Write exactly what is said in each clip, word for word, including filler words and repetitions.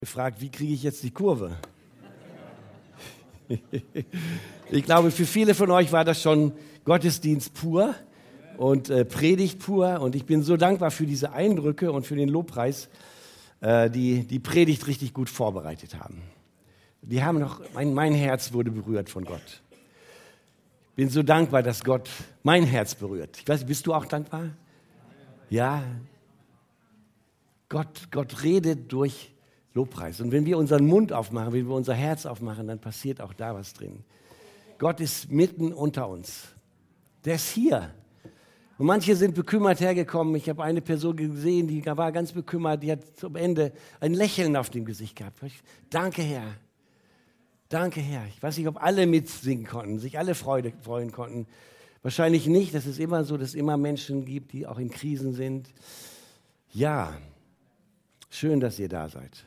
gefragt, wie kriege ich jetzt die Kurve? Ich glaube, für viele von euch war das schon Gottesdienst pur und äh, Predigt pur. Und ich bin so dankbar für diese Eindrücke und für den Lobpreis, äh, die die Predigt richtig gut vorbereitet haben. Die haben noch, mein, mein Herz wurde berührt von Gott. Ich bin so dankbar, dass Gott mein Herz berührt. Ich weiß nicht, bist du auch dankbar? Ja. Gott, Gott redet durch Lobpreis. Und wenn wir unseren Mund aufmachen, wenn wir unser Herz aufmachen, dann passiert auch da was drin. Gott ist mitten unter uns. Der ist hier. Und manche sind bekümmert hergekommen. Ich habe eine Person gesehen, die war ganz bekümmert. Die hat zum Ende ein Lächeln auf dem Gesicht gehabt. Danke, Herr. Danke, Herr. Ich weiß nicht, ob alle mitsingen konnten, sich alle Freude freuen konnten. Wahrscheinlich nicht. Das ist immer so, dass es immer Menschen gibt, die auch in Krisen sind. Ja, schön, dass ihr da seid.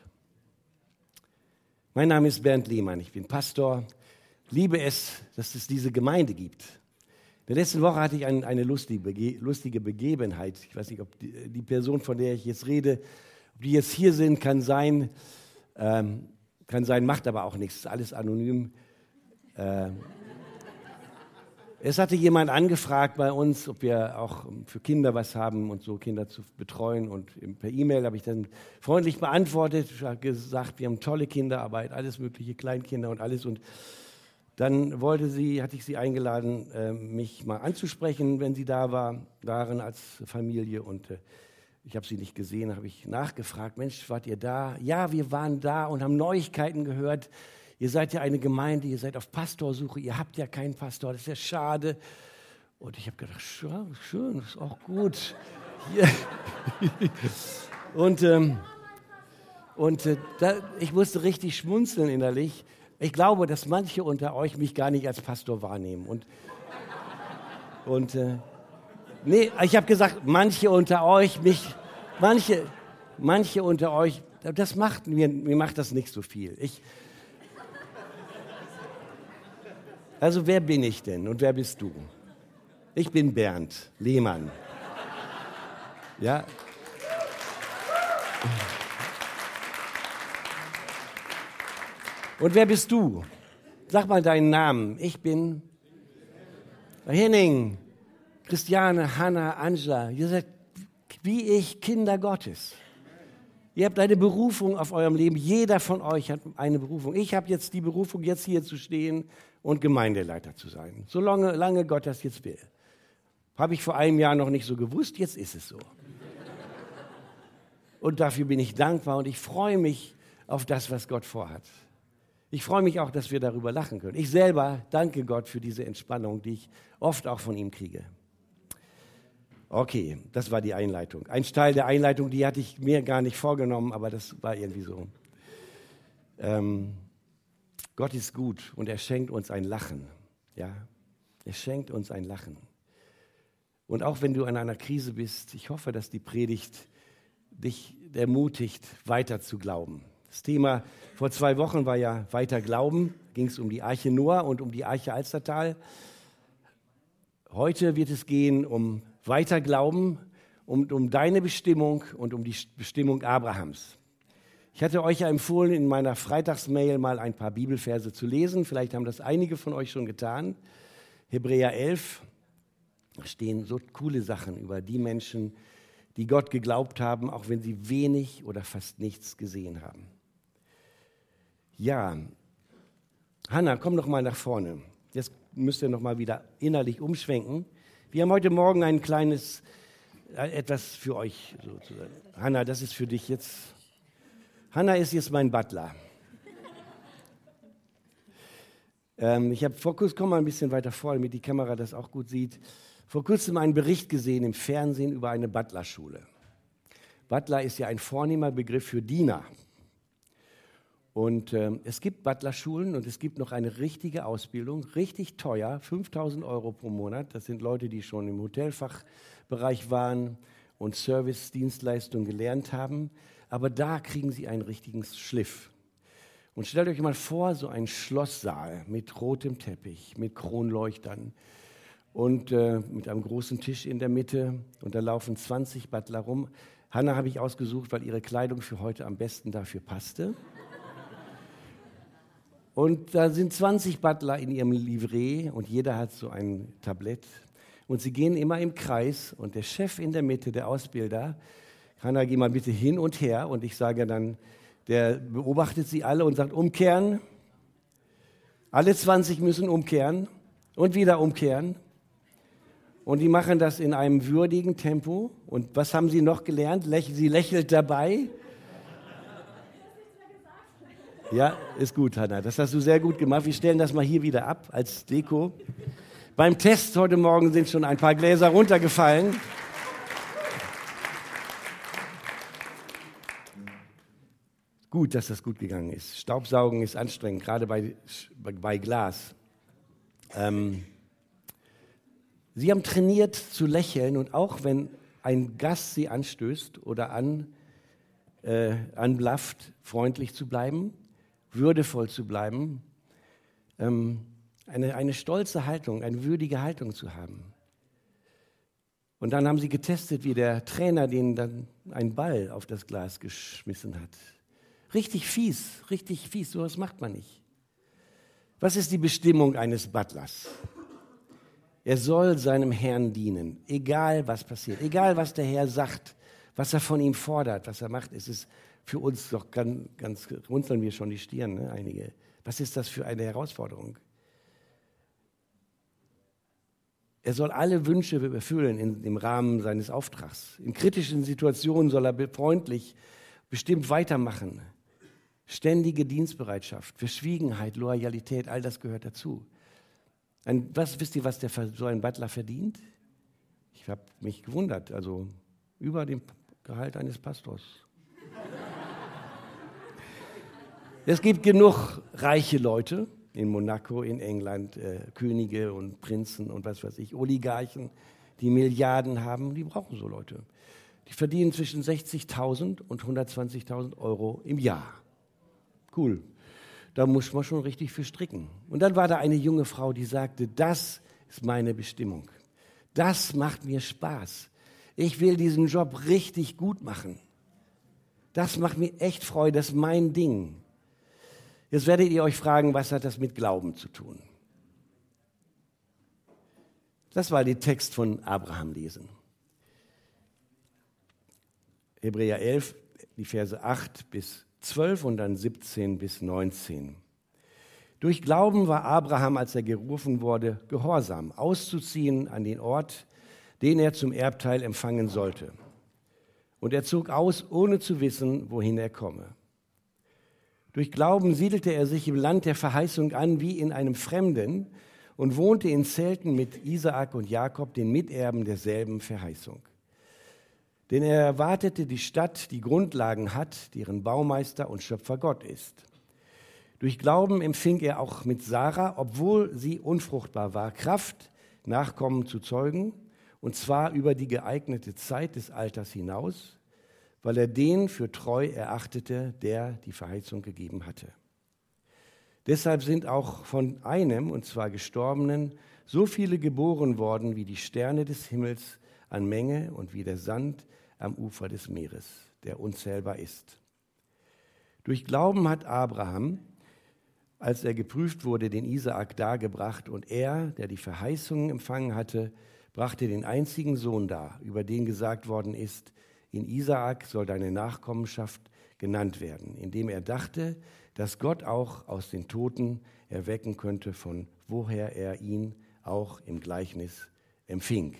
Mein Name ist Bernd Lehmann, ich bin Pastor, liebe es, dass es diese Gemeinde gibt. In der letzten Woche hatte ich ein, eine lustige, Bege- lustige Begebenheit. Ich weiß nicht, ob die, die Person, von der ich jetzt rede, ob die jetzt hier sind, kann sein, ähm, kann sein, macht aber auch nichts, ist alles anonym. Äh, Es hatte jemand angefragt bei uns, ob wir auch für Kinder was haben und so Kinder zu betreuen. Und per E-Mail habe ich dann freundlich beantwortet, gesagt, wir haben tolle Kinderarbeit, alles mögliche, Kleinkinder und alles. Und dann wollte sie, hatte ich sie eingeladen, mich mal anzusprechen, wenn sie da war, waren als Familie. Und ich habe sie nicht gesehen, habe ich nachgefragt, Mensch, wart ihr da? Ja, wir waren da und haben Neuigkeiten gehört. Ihr seid ja eine Gemeinde, ihr seid auf Pastorsuche, ihr habt ja keinen Pastor, das ist ja schade. Und ich habe gedacht, ja, schön, ist auch gut. und ähm, und äh, da, ich musste richtig schmunzeln innerlich. Ich glaube, dass manche unter euch mich gar nicht als Pastor wahrnehmen. Und, und äh, nee, ich habe gesagt, manche unter euch, mich, manche, manche unter euch, das macht mir, mir macht das nicht so viel. Ich Also wer bin ich denn und wer bist du? Ich bin Bernd Lehmann. Ja. Und wer bist du? Sag mal deinen Namen. Ich bin Henning, Christiane, Hanna, Angela. Ihr seid wie ich Kinder Gottes. Ihr habt eine Berufung auf eurem Leben. Jeder von euch hat eine Berufung. Ich habe jetzt die Berufung, jetzt hier zu stehen und Gemeindeleiter zu sein. Solange lange Gott das jetzt will. Habe ich vor einem Jahr noch nicht so gewusst, jetzt ist es so. Und dafür bin ich dankbar und ich freue mich auf das, was Gott vorhat. Ich freue mich auch, dass wir darüber lachen können. Ich selber danke Gott für diese Entspannung, die ich oft auch von ihm kriege. Okay, das war die Einleitung. Ein Teil der Einleitung, die hatte ich mir gar nicht vorgenommen, aber das war irgendwie so. Ähm, Gott ist gut und er schenkt uns ein Lachen. Ja, er schenkt uns ein Lachen. Und auch wenn du in einer Krise bist, ich hoffe, dass die Predigt dich ermutigt, weiter zu glauben. Das Thema vor zwei Wochen war ja weiter Glauben, ging es um die Arche Noah und um die Arche Alstertal. Heute wird es gehen um weiter Glauben, um, um deine Bestimmung und um die Bestimmung Abrahams. Ich hatte euch ja empfohlen, in meiner Freitagsmail mal ein paar Bibelverse zu lesen. Vielleicht haben das einige von euch schon getan. Hebräer elf, da stehen so coole Sachen über die Menschen, die Gott geglaubt haben, auch wenn sie wenig oder fast nichts gesehen haben. Ja, Hanna, komm doch mal nach vorne. Jetzt müsst ihr noch mal wieder innerlich umschwenken. Wir haben heute Morgen ein kleines, äh, etwas für euch sozusagen. Hanna, das ist für dich jetzt. Hanna ist jetzt mein Butler. ähm, ich habe vor kurzem, komm mal ein bisschen weiter vor, damit die Kamera das auch gut sieht, vor kurzem einen Bericht gesehen im Fernsehen über eine Butlerschule. Butler ist ja ein vornehmer Begriff für Diener. Und ähm, es gibt Butlerschulen und es gibt noch eine richtige Ausbildung, richtig teuer, fünftausend Euro pro Monat. Das sind Leute, die schon im Hotelfachbereich waren und Service-Dienstleistungen gelernt haben. Aber da kriegen sie einen richtigen Schliff. Und stellt euch mal vor, so ein Schlosssaal mit rotem Teppich, mit Kronleuchtern und äh, mit einem großen Tisch in der Mitte. Und da laufen zwanzig Butler rum. Hannah habe ich ausgesucht, weil ihre Kleidung für heute am besten dafür passte. Und da sind zwanzig Butler in ihrem Livret und jeder hat so ein Tablett. Und sie gehen immer im Kreis und der Chef in der Mitte, der Ausbilder, Hannah, geh mal bitte hin und her. Und ich sage dann, der beobachtet sie alle und sagt, umkehren. Alle zwanzig müssen umkehren und wieder umkehren. Und die machen das in einem würdigen Tempo. Und was haben sie noch gelernt? Sie lächelt dabei. Ja, ist gut, Hannah. Das hast du sehr gut gemacht. Wir stellen das mal hier wieder ab als Deko. Beim Test heute Morgen sind schon ein paar Gläser runtergefallen. Gut, dass das gut gegangen ist. Staubsaugen ist anstrengend, gerade bei, bei Glas. Ähm, Sie haben trainiert zu lächeln und auch wenn ein Gast Sie anstößt oder an, äh, anblafft, freundlich zu bleiben, würdevoll zu bleiben, ähm, eine, eine stolze Haltung, eine würdige Haltung zu haben. Und dann haben Sie getestet, wie der Trainer denen dann einen Ball auf das Glas geschmissen hat. Richtig fies, richtig fies, sowas macht man nicht. Was ist die Bestimmung eines Butlers? Er soll seinem Herrn dienen, egal was passiert, egal was der Herr sagt, was er von ihm fordert, was er macht. Es ist für uns doch ganz, ganz runzeln wir schon die Stirn, ne, einige. Was ist das für eine Herausforderung? Er soll alle Wünsche erfüllen in, im Rahmen seines Auftrags. In kritischen Situationen soll er freundlich bestimmt weitermachen. Ständige Dienstbereitschaft, Verschwiegenheit, Loyalität, all das gehört dazu. Ein, was, wisst ihr, was der, so ein Butler verdient? Ich habe mich gewundert, also über dem Gehalt eines Pastors. Es gibt genug reiche Leute in Monaco, in England, äh, Könige und Prinzen und was weiß ich, Oligarchen, die Milliarden haben, die brauchen so Leute. Die verdienen zwischen sechzigtausend und hundertzwanzigtausend Euro im Jahr. Cool. Da muss man schon richtig für stricken. Und dann war da eine junge Frau, die sagte, das ist meine Bestimmung. Das macht mir Spaß. Ich will diesen Job richtig gut machen. Das macht mir echt Freude, das ist mein Ding. Jetzt werdet ihr euch fragen, was hat das mit Glauben zu tun? Das war der Text von Abraham lesen. Hebräer elf, die Verse acht bis zwölf und dann siebzehn bis neunzehn. Durch Glauben war Abraham, als er gerufen wurde, gehorsam, auszuziehen an den Ort, den er zum Erbteil empfangen sollte. Und er zog aus, ohne zu wissen, wohin er komme. Durch Glauben siedelte er sich im Land der Verheißung an, wie in einem Fremden, und wohnte in Zelten mit Isaak und Jakob, den Miterben derselben Verheißung. Denn er erwartete die Stadt, die Grundlagen hat, deren Baumeister und Schöpfer Gott ist. Durch Glauben empfing er auch mit Sarah, obwohl sie unfruchtbar war, Kraft, Nachkommen zu zeugen, und zwar über die geeignete Zeit des Alters hinaus, weil er den für treu erachtete, der die Verheißung gegeben hatte. Deshalb sind auch von einem, und zwar Gestorbenen, so viele geboren worden wie die Sterne des Himmels an Menge und wie der Sand am Ufer des Meeres, der unzählbar ist. Durch Glauben hat Abraham, als er geprüft wurde, den Isaak dargebracht, und er, der die Verheißungen empfangen hatte, brachte den einzigen Sohn dar, über den gesagt worden ist, in Isaak soll deine Nachkommenschaft genannt werden, indem er dachte, dass Gott auch aus den Toten erwecken könnte, von woher er ihn auch im Gleichnis empfing.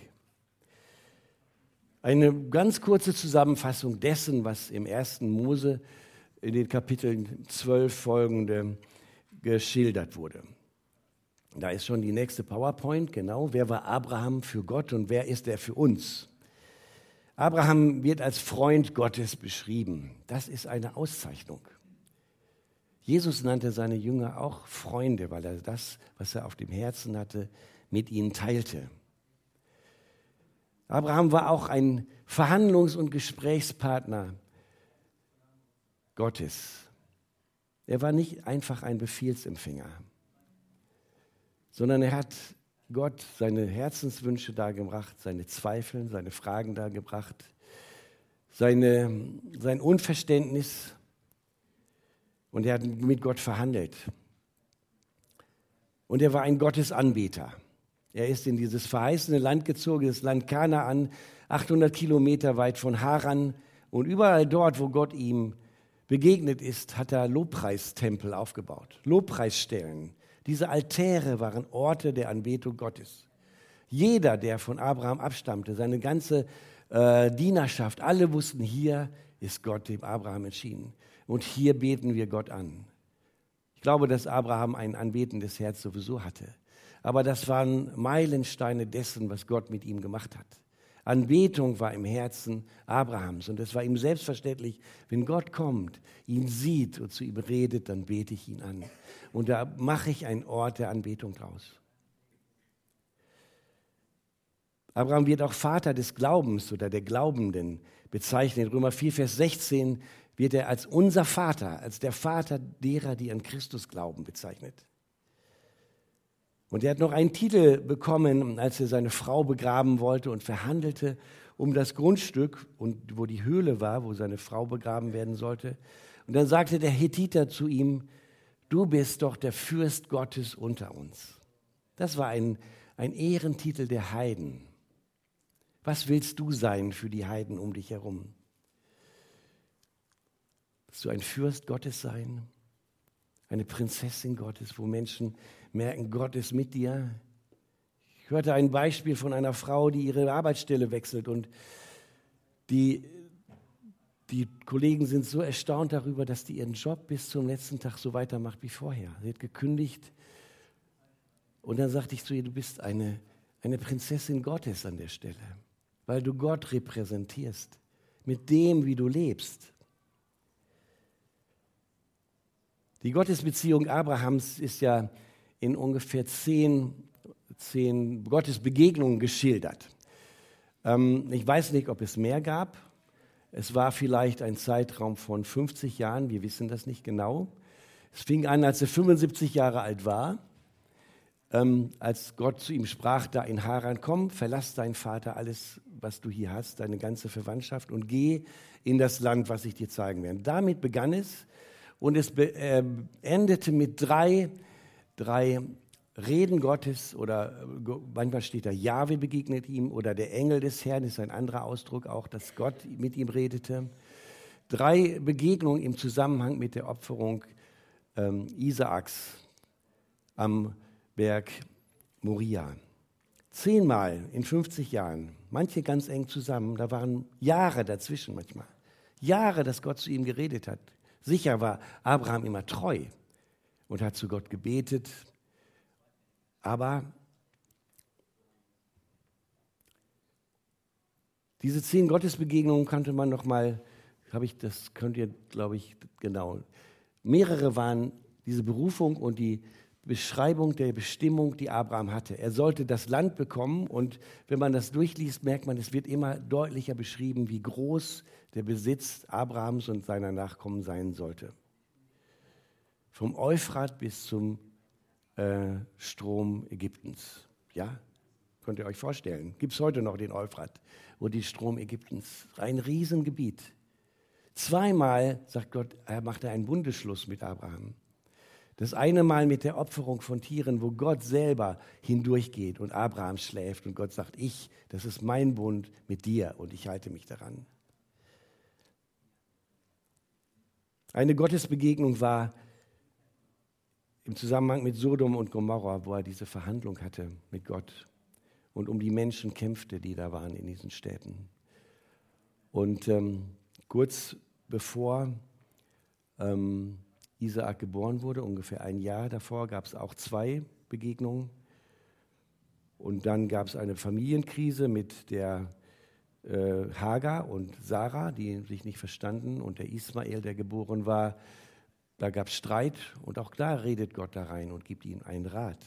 Eine ganz kurze Zusammenfassung dessen, was im ersten Mose in den Kapiteln zwölf folgende geschildert wurde. Da ist schon die nächste PowerPoint, genau. Wer war Abraham für Gott und wer ist er für uns? Abraham wird als Freund Gottes beschrieben. Das ist eine Auszeichnung. Jesus nannte seine Jünger auch Freunde, weil er das, was er auf dem Herzen hatte, mit ihnen teilte. Abraham war auch ein Verhandlungs- und Gesprächspartner Gottes. Er war nicht einfach ein Befehlsempfänger, sondern er hat Gott seine Herzenswünsche dargebracht, seine Zweifel, seine Fragen dargebracht, seine, sein Unverständnis und er hat mit Gott verhandelt. Und er war ein Gottesanbeter. Er ist in dieses verheißene Land gezogen, das Land Kanaan, achthundert Kilometer weit von Haran. Und überall dort, wo Gott ihm begegnet ist, hat er Lobpreistempel aufgebaut, Lobpreisstellen. Diese Altäre waren Orte der Anbetung Gottes. Jeder, der von Abraham abstammte, seine ganze äh, Dienerschaft, alle wussten, hier ist Gott dem Abraham erschienen. Und hier beten wir Gott an. Ich glaube, dass Abraham ein anbetendes Herz sowieso hatte. Aber das waren Meilensteine dessen, was Gott mit ihm gemacht hat. Anbetung war im Herzen Abrahams. Und es war ihm selbstverständlich, wenn Gott kommt, ihn sieht und zu ihm redet, dann bete ich ihn an. Und da mache ich einen Ort der Anbetung draus. Abraham wird auch Vater des Glaubens oder der Glaubenden bezeichnet. In Römer vier, Vers sechzehn wird er als unser Vater, als der Vater derer, die an Christus glauben, bezeichnet. Und er hat noch einen Titel bekommen, als er seine Frau begraben wollte und verhandelte um das Grundstück, und wo die Höhle war, wo seine Frau begraben werden sollte. Und dann sagte der Hethiter zu ihm, du bist doch der Fürst Gottes unter uns. Das war ein, ein Ehrentitel der Heiden. Was willst du sein für die Heiden um dich herum? Willst du ein Fürst Gottes sein? Eine Prinzessin Gottes, wo Menschen merken, Gott ist mit dir? Ich hörte ein Beispiel von einer Frau, die ihre Arbeitsstelle wechselt und die, die Kollegen sind so erstaunt darüber, dass die ihren Job bis zum letzten Tag so weitermacht wie vorher. Sie hat gekündigt und dann sagte ich zu ihr, du bist eine, eine Prinzessin Gottes an der Stelle, weil du Gott repräsentierst mit dem, wie du lebst. Die Gottesbeziehung Abrahams ist ja in ungefähr zehn, zehn Gottesbegegnungen geschildert. Ähm, ich weiß nicht, ob es mehr gab. Es war vielleicht ein Zeitraum von fünfzig Jahren, wir wissen das nicht genau. Es fing an, als er fünfundsiebzig Jahre alt war, ähm, als Gott zu ihm sprach, da in Haran, komm, verlass deinen Vater, alles, was du hier hast, deine ganze Verwandtschaft und geh in das Land, was ich dir zeigen werde. Damit begann es. Und es be, äh, endete mit drei, drei Reden Gottes oder äh, manchmal steht da, Jahwe begegnet ihm oder der Engel des Herrn, ist ein anderer Ausdruck auch, dass Gott mit ihm redete. Drei Begegnungen im Zusammenhang mit der Opferung ähm, Isaaks am Berg Moria. Zehnmal in fünfzig Jahren, manche ganz eng zusammen, da waren Jahre dazwischen manchmal. Jahre, dass Gott zu ihm geredet hat. Sicher war Abraham immer treu und hat zu Gott gebetet, aber diese zehn Gottesbegegnungen kannte man noch mal, habe ich, das könnt ihr, glaube ich, genau. Mehrere waren diese Berufung und die Beschreibung der Bestimmung, die Abraham hatte. Er sollte das Land bekommen und wenn man das durchliest, merkt man, es wird immer deutlicher beschrieben, wie groß der Besitz Abrahams und seiner Nachkommen sein sollte. Vom Euphrat bis zum äh, Strom Ägyptens. Ja, könnt ihr euch vorstellen. Gibt es heute noch den Euphrat und den Strom Ägyptens. Ein Riesengebiet. Zweimal, sagt Gott, er machte einen Bundesschluss mit Abraham. Das eine Mal mit der Opferung von Tieren, wo Gott selber hindurchgeht und Abraham schläft und Gott sagt, ich, das ist mein Bund mit dir und ich halte mich daran. Eine Gottesbegegnung war im Zusammenhang mit Sodom und Gomorra, wo er diese Verhandlung hatte mit Gott und um die Menschen kämpfte, die da waren in diesen Städten. Und ähm, kurz bevor ähm, Isaak geboren wurde, ungefähr ein Jahr davor, gab es auch zwei Begegnungen. Und dann gab es eine Familienkrise mit der äh, Hagar und Sarah, die sich nicht verstanden, und der Ismael, der geboren war. Da gab es Streit und auch da redet Gott da rein und gibt ihnen einen Rat.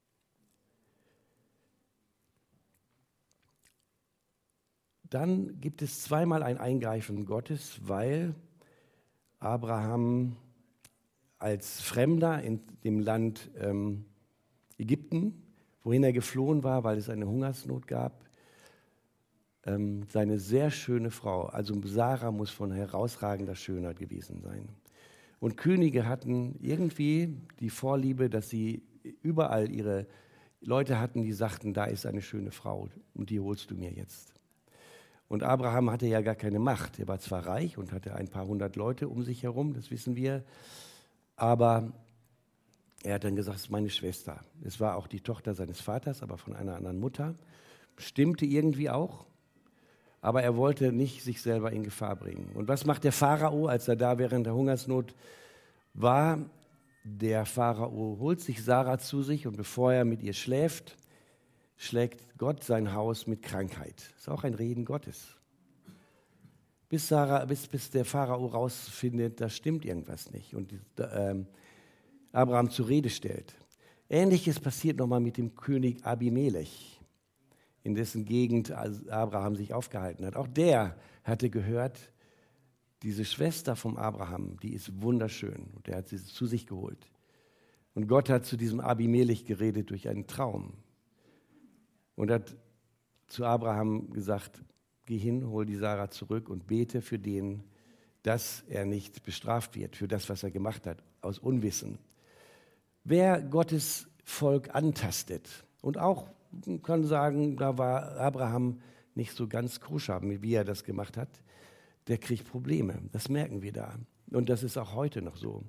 Dann gibt es zweimal ein Eingreifen Gottes, weil Abraham als Fremder in dem Land ähm, Ägypten, wohin er geflohen war, weil es eine Hungersnot gab, ähm, seine sehr schöne Frau. Also Sarah muss von herausragender Schönheit gewesen sein. Und Könige hatten irgendwie die Vorliebe, dass sie überall ihre Leute hatten, die sagten, da ist eine schöne Frau und die holst du mir jetzt. Und Abraham hatte ja gar keine Macht. Er war zwar reich und hatte ein paar hundert Leute um sich herum, das wissen wir, aber er hat dann gesagt, es ist meine Schwester. Es war auch die Tochter seines Vaters, aber von einer anderen Mutter. Stimmte irgendwie auch, aber er wollte nicht sich selber in Gefahr bringen. Und was macht der Pharao, als er da während der Hungersnot war? Der Pharao holt sich Sarah zu sich und bevor er mit ihr schläft, schlägt Gott sein Haus mit Krankheit. Das ist auch ein Reden Gottes. Bis, Sarah, bis, bis der Pharao rausfindet, da stimmt irgendwas nicht und äh, Abraham zur Rede stellt. Ähnliches passiert nochmal mit dem König Abimelech, in dessen Gegend Abraham sich aufgehalten hat. Auch der hatte gehört, diese Schwester vom Abraham, die ist wunderschön. Und er hat sie zu sich geholt. Und Gott hat zu diesem Abimelech geredet durch einen Traum. Und hat zu Abraham gesagt, geh hin, hol die Sarah zurück und bete für den, dass er nicht bestraft wird, für das, was er gemacht hat, aus Unwissen. Wer Gottes Volk antastet und auch man kann sagen, da war Abraham nicht so ganz koscher, wie er das gemacht hat, der kriegt Probleme. Das merken wir da. Und das ist auch heute noch so.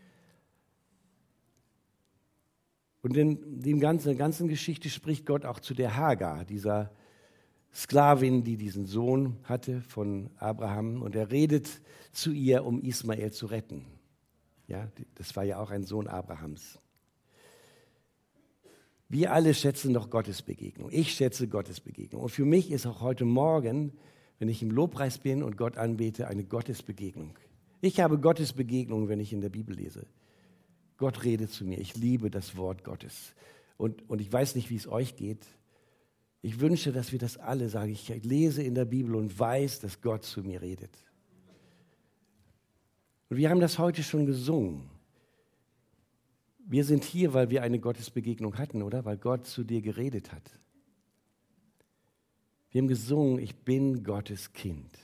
Und in der ganzen, ganzen Geschichte spricht Gott auch zu der Hagar, dieser Sklavin, die diesen Sohn hatte von Abraham. Und er redet zu ihr, um Ismael zu retten. Ja, das war ja auch ein Sohn Abrahams. Wir alle schätzen doch Gottes Begegnung. Ich schätze Gottes Begegnung. Und für mich ist auch heute Morgen, wenn ich im Lobpreis bin und Gott anbete, eine Gottesbegegnung. Ich habe Gottes Begegnung, wenn ich in der Bibel lese. Gott redet zu mir. Ich liebe das Wort Gottes. Und, und ich weiß nicht, wie es euch geht. Ich wünsche, dass wir das alle sagen. Ich lese in der Bibel und weiß, dass Gott zu mir redet. Und wir haben das heute schon gesungen. Wir sind hier, weil wir eine Gottesbegegnung hatten, oder? Weil Gott zu dir geredet hat. Wir haben gesungen, ich bin Gottes Kind.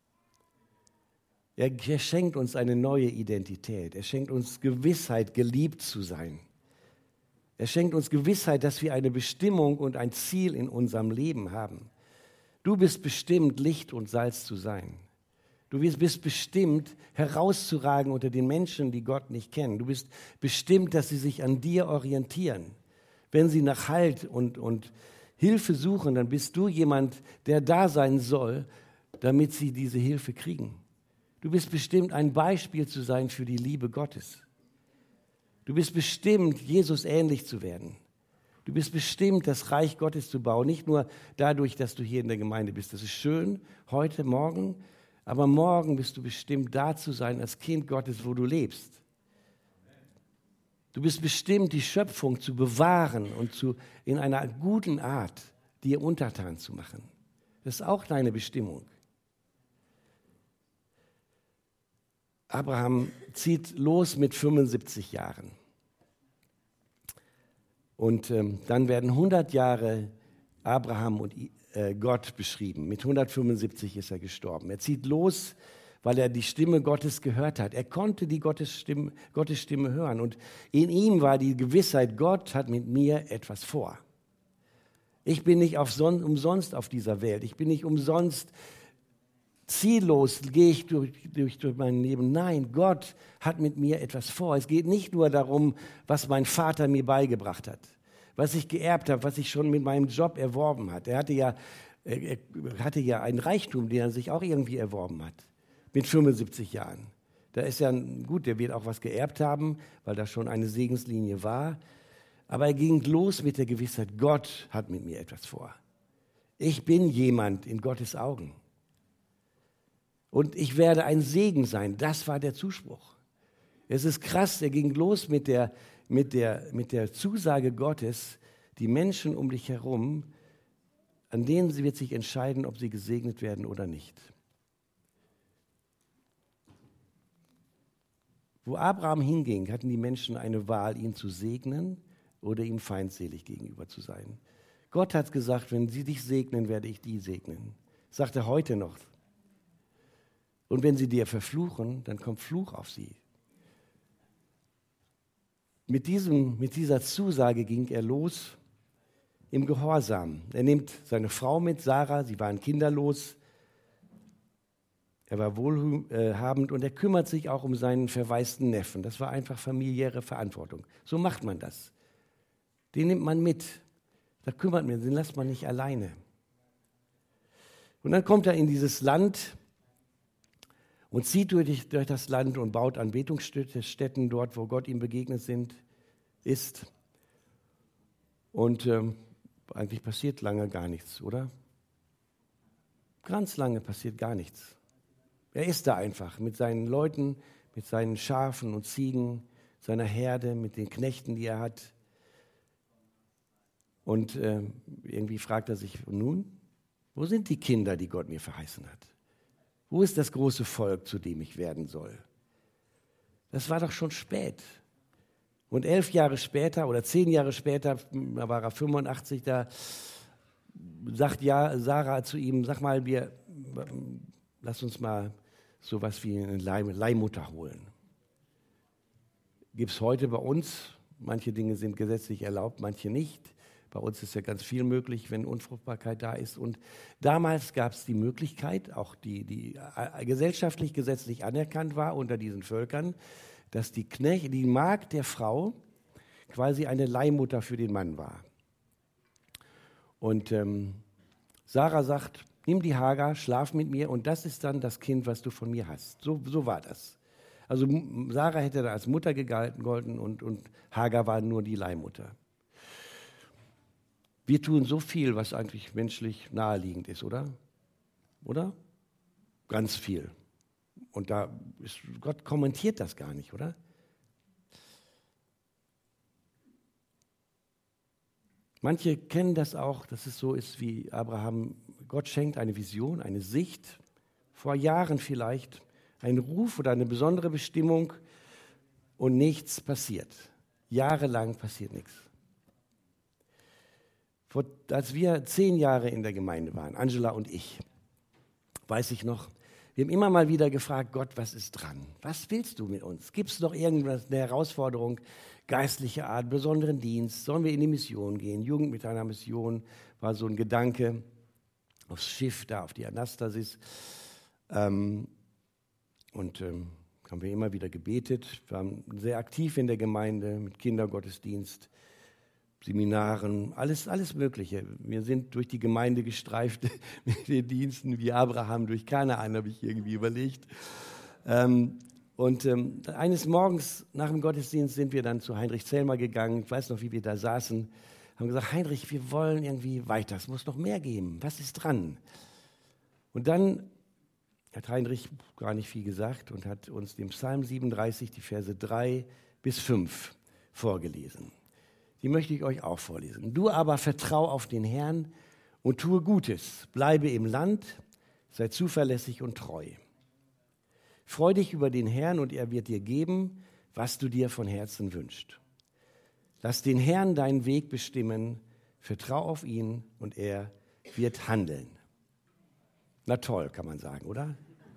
Er, er schenkt uns eine neue Identität. Er schenkt uns Gewissheit, geliebt zu sein. Er schenkt uns Gewissheit, dass wir eine Bestimmung und ein Ziel in unserem Leben haben. Du bist bestimmt, Licht und Salz zu sein. Du bist bestimmt, herauszuragen unter den Menschen, die Gott nicht kennen. Du bist bestimmt, dass sie sich an dir orientieren. Wenn sie nach Halt und, und Hilfe suchen, dann bist du jemand, der da sein soll, damit sie diese Hilfe kriegen. Du bist bestimmt, ein Beispiel zu sein für die Liebe Gottes. Du bist bestimmt, Jesus ähnlich zu werden. Du bist bestimmt, das Reich Gottes zu bauen. Nicht nur dadurch, dass du hier in der Gemeinde bist. Das ist schön, heute, morgen. Aber morgen bist du bestimmt, da zu sein als Kind Gottes, wo du lebst. Du bist bestimmt, die Schöpfung zu bewahren und zu, in einer guten Art dir untertan zu machen. Das ist auch deine Bestimmung. Abraham zieht los mit fünfundsiebzig Jahren. Und ähm, dann werden hundert Jahre Abraham und äh, Gott beschrieben. Mit hundertfünfundsiebzig ist er gestorben. Er zieht los, weil er die Stimme Gottes gehört hat. Er konnte die Gottes Stimme, Gottes Stimme hören. Und in ihm war die Gewissheit, Gott hat mit mir etwas vor. Ich bin nicht auf son- umsonst auf dieser Welt. Ich bin nicht umsonst ziellos, gehe ich durch, durch, durch mein Leben. Nein, Gott hat mit mir etwas vor. Es geht nicht nur darum, was mein Vater mir beigebracht hat, was ich geerbt habe, was ich schon mit meinem Job erworben hat. Er hatte ja, er hatte ja einen Reichtum, den er sich auch irgendwie erworben hat, mit fünfundsiebzig Jahren. Da ist ja, gut, der wird auch was geerbt haben, weil da schon eine Segenslinie war. Aber er ging los mit der Gewissheit, Gott hat mit mir etwas vor. Ich bin jemand in Gottes Augen. Und ich werde ein Segen sein. Das war der Zuspruch. Es ist krass, er ging los mit der, mit der, mit der Zusage Gottes, die Menschen um dich herum, an denen sie wird sich entscheiden, ob sie gesegnet werden oder nicht. Wo Abraham hinging, hatten die Menschen eine Wahl, ihn zu segnen oder ihm feindselig gegenüber zu sein. Gott hat gesagt, wenn sie dich segnen, werde ich die segnen. sagt er heute noch. Und wenn sie dir verfluchen, dann kommt Fluch auf sie. Mit, diesem, mit dieser Zusage ging er los im Gehorsam. Er nimmt seine Frau mit, Sarah, sie waren kinderlos. Er war wohlhabend und er kümmert sich auch um seinen verwaisten Neffen. Das war einfach familiäre Verantwortung. So macht man das. Den nimmt man mit. Da kümmert man, den lässt man nicht alleine. Und dann kommt er in dieses Land und zieht durch, durch das Land und baut Anbetungsstätten dort, wo Gott ihm begegnet sind, ist. Und ähm, eigentlich passiert lange gar nichts, oder? Ganz lange passiert gar nichts. Er ist da einfach mit seinen Leuten, mit seinen Schafen und Ziegen, seiner Herde, mit den Knechten, die er hat. Und äh, irgendwie fragt er sich, nun, wo sind die Kinder, die Gott mir verheißen hat? Wo ist das große Volk, zu dem ich werden soll? Das war doch schon spät. Und elf Jahre später oder zehn Jahre später, da war er fünfundachtzig, da sagt ja Sarah zu ihm, sag mal, wir, lass uns mal sowas wie eine Leihmutter holen. Gibt es heute bei uns, manche Dinge sind gesetzlich erlaubt, manche nicht. Bei uns ist ja ganz viel möglich, wenn Unfruchtbarkeit da ist. Und damals gab es die Möglichkeit, auch die, die gesellschaftlich, gesetzlich anerkannt war unter diesen Völkern, dass die, Knecht, die Magd der Frau quasi eine Leihmutter für den Mann war. Und ähm, Sarah sagt, nimm die Hagar, schlaf mit mir und das ist dann das Kind, was du von mir hast. So, so war das. Also Sarah hätte da als Mutter gegolten und, und Hagar war nur die Leihmutter. Wir tun so viel, was eigentlich menschlich naheliegend ist, oder? Oder? Ganz viel. Und da ist, Gott kommentiert das gar nicht, oder? Manche kennen das auch, dass es so ist wie Abraham. Gott schenkt eine Vision, eine Sicht, vor Jahren vielleicht, einen Ruf oder eine besondere Bestimmung und nichts passiert. Jahrelang passiert nichts. Vor, als wir zehn Jahre in der Gemeinde waren, Angela und ich, weiß ich noch, wir haben immer mal wieder gefragt, Gott, was ist dran? Was willst du mit uns? Gibt es noch irgendwas, eine Herausforderung, geistliche Art, besonderen Dienst? Sollen wir in die Mission gehen? Jugend mit einer Mission war so ein Gedanke, aufs Schiff da, auf die Anastasis. Ähm, und ähm, haben wir immer wieder gebetet. Wir waren sehr aktiv in der Gemeinde mit Kindergottesdienst, Seminaren, alles, alles Mögliche. Wir sind durch die Gemeinde gestreift mit den Diensten wie Abraham durch Kanaan, habe ich irgendwie überlegt. Ähm, und ähm, eines Morgens nach dem Gottesdienst sind wir dann zu Heinrich Zellmer gegangen. Ich weiß noch, wie wir da saßen. Haben gesagt, Heinrich, wir wollen irgendwie weiter. Es muss noch mehr geben. Was ist dran? Und dann hat Heinrich gar nicht viel gesagt und hat uns den Psalm siebenunddreißig, die Verse drei bis fünf vorgelesen. Die möchte ich euch auch vorlesen. Du aber vertrau auf den Herrn und tue Gutes. Bleibe im Land, sei zuverlässig und treu. Freu dich über den Herrn und er wird dir geben, was du dir von Herzen wünschst. Lass den Herrn deinen Weg bestimmen, vertrau auf ihn und er wird handeln. Na toll, kann man sagen, oder?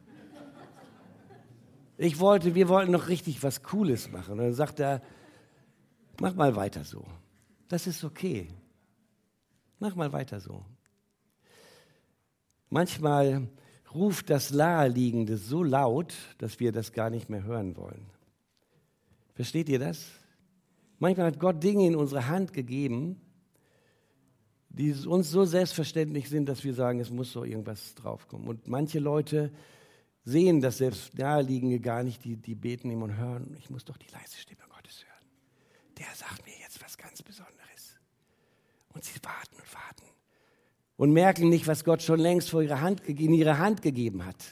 Ich wollte, wir wollten noch richtig was Cooles machen. Und dann sagt er, mach mal weiter so. Das ist okay. Mach mal weiter so. Manchmal ruft das Naheliegende so laut, dass wir das gar nicht mehr hören wollen. Versteht ihr das? Manchmal hat Gott Dinge in unsere Hand gegeben, die uns so selbstverständlich sind, dass wir sagen, es muss so irgendwas draufkommen. Und manche Leute sehen das selbst Naheliegende gar nicht, die, die beten ihm und hören, ich muss doch die leise Stimme Gottes hören. Der sagt mir jetzt was ganz Besonderes. Und sie warten und warten und merken nicht, was Gott schon längst vor ihrer Hand, in ihre Hand gegeben hat.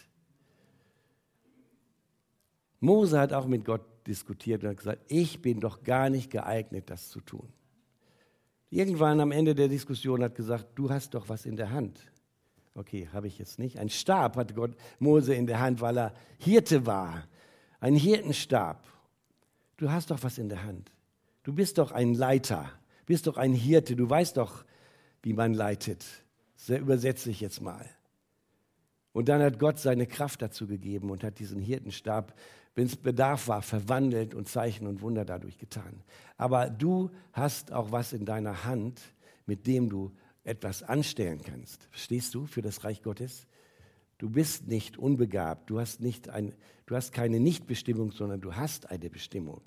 Mose hat auch mit Gott diskutiert und hat gesagt, ich bin doch gar nicht geeignet, das zu tun. Irgendwann am Ende der Diskussion hat gesagt, du hast doch was in der Hand. Okay, habe ich jetzt nicht. Ein Stab hat Gott Mose in der Hand, weil er Hirte war. Ein Hirtenstab. Du hast doch was in der Hand. Du bist doch ein Leiter, bist doch ein Hirte, du weißt doch, wie man leitet. Das übersetze ich jetzt mal. Und dann hat Gott seine Kraft dazu gegeben und hat diesen Hirtenstab, wenn es Bedarf war, verwandelt und Zeichen und Wunder dadurch getan. Aber du hast auch was in deiner Hand, mit dem du etwas anstellen kannst. Verstehst du, für das Reich Gottes? Du bist nicht unbegabt, du hast, nicht ein, du hast keine Nichtbestimmung, sondern du hast eine Bestimmung.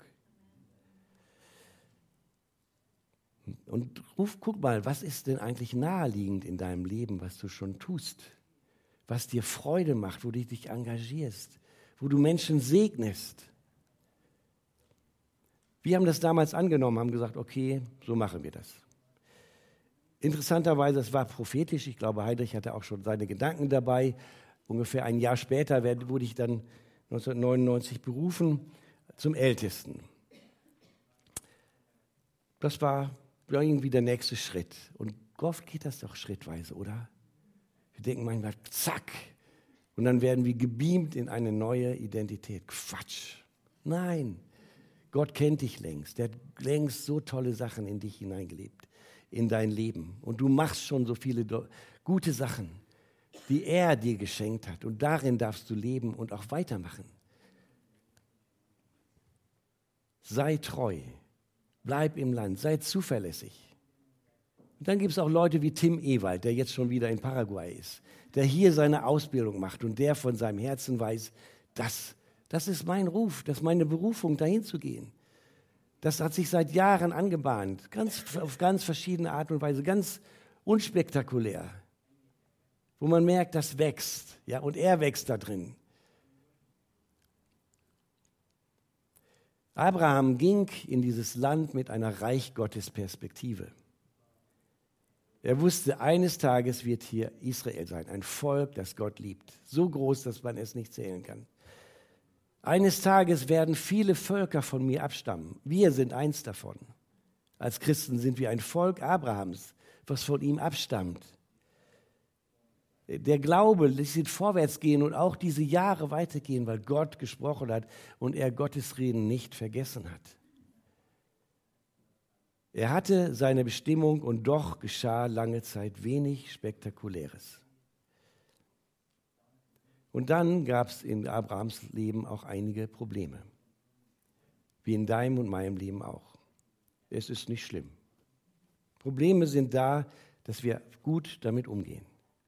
Und ruf, guck mal, was ist denn eigentlich naheliegend in deinem Leben, was du schon tust? Was dir Freude macht, wo du dich engagierst, wo du Menschen segnest. Wir haben das damals angenommen, haben gesagt, okay, so machen wir das. Interessanterweise, es war prophetisch, ich glaube, Heidrich hatte auch schon seine Gedanken dabei. Ungefähr ein Jahr später wurde ich dann neunzehnhundertneunundneunzig berufen zum Ältesten. Das war irgendwie der nächste Schritt. Und oft geht das doch schrittweise, oder? Wir denken manchmal, zack, und dann werden wir gebeamt in eine neue Identität. Quatsch. Nein, Gott kennt dich längst. Der hat längst so tolle Sachen in dich hineingelebt, in dein Leben. Und du machst schon so viele gute Sachen, die er dir geschenkt hat. Und darin darfst du leben und auch weitermachen. Sei treu, bleib im Land, sei zuverlässig. Und dann gibt es auch Leute wie Tim Ewald, der jetzt schon wieder in Paraguay ist, der hier seine Ausbildung macht und der von seinem Herzen weiß, das, das ist mein Ruf, das ist meine Berufung, dahin zu gehen. Das hat sich seit Jahren angebahnt, ganz, auf ganz verschiedene Art und Weise, ganz unspektakulär, wo man merkt, das wächst, ja, und er wächst da drin. Abraham ging in dieses Land mit einer Reich Gottes Perspektive. Er wusste, eines Tages wird hier Israel sein, ein Volk, das Gott liebt. So groß, dass man es nicht zählen kann. Eines Tages werden viele Völker von mir abstammen. Wir sind eins davon. Als Christen sind wir ein Volk Abrahams, was von ihm abstammt. Der Glaube lässt ihn vorwärts gehen und auch diese Jahre weitergehen, weil Gott gesprochen hat und er Gottes Reden nicht vergessen hat. Er hatte seine Bestimmung und doch geschah lange Zeit wenig Spektakuläres. Und dann gab es in Abrahams Leben auch einige Probleme, wie in deinem und meinem Leben auch. Es ist nicht schlimm. Probleme sind da, dass wir gut damit umgehen.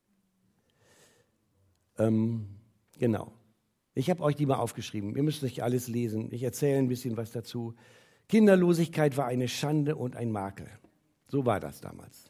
Ähm, genau. Ich habe euch die mal aufgeschrieben. Ihr müsst nicht alles lesen. Ich erzähle ein bisschen was dazu. Kinderlosigkeit war eine Schande und ein Makel. So war das damals.